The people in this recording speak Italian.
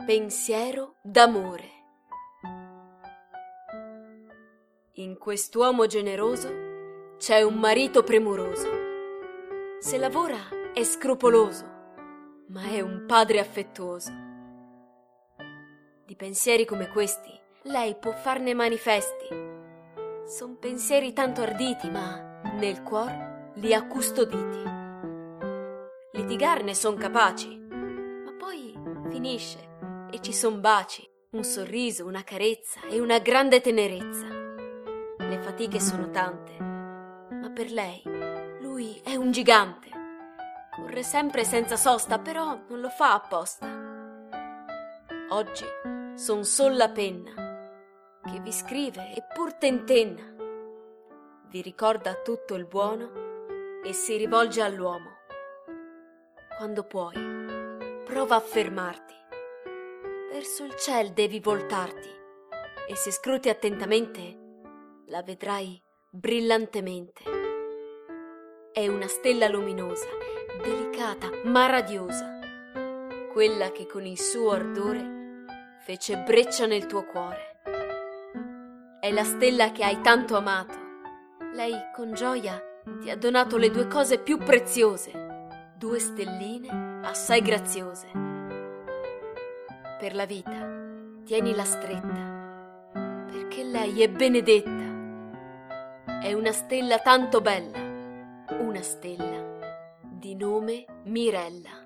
Pensiero d'amore. In quest'uomo generoso c'è un marito premuroso. Se lavora è scrupoloso, ma è un padre affettuoso. Di pensieri come questi lei può farne manifesti. Son pensieri tanto arditi, ma nel cuor li ha custoditi. Litigarne son capaci, ma poi finisce e ci son baci, un sorriso, una carezza e una grande tenerezza. Le fatiche sono tante, ma per lei lui è un gigante. Corre sempre senza sosta, però non lo fa apposta. Oggi son sol la penna che vi scrive e pur tentenna. Vi ricorda tutto il buono e si rivolge all'uomo. Quando puoi, prova a fermarti. Verso il ciel devi voltarti e se scruti attentamente la vedrai brillantemente. È una stella luminosa, delicata ma radiosa, quella che con il suo ardore fece breccia nel tuo cuore. È la stella che hai tanto amato. Lei con gioia ti ha donato le due cose più preziose, 2 stelline assai graziose. Per la vita tienila stretta, perché lei è benedetta. È una stella tanto bella, una stella di nome Mirella.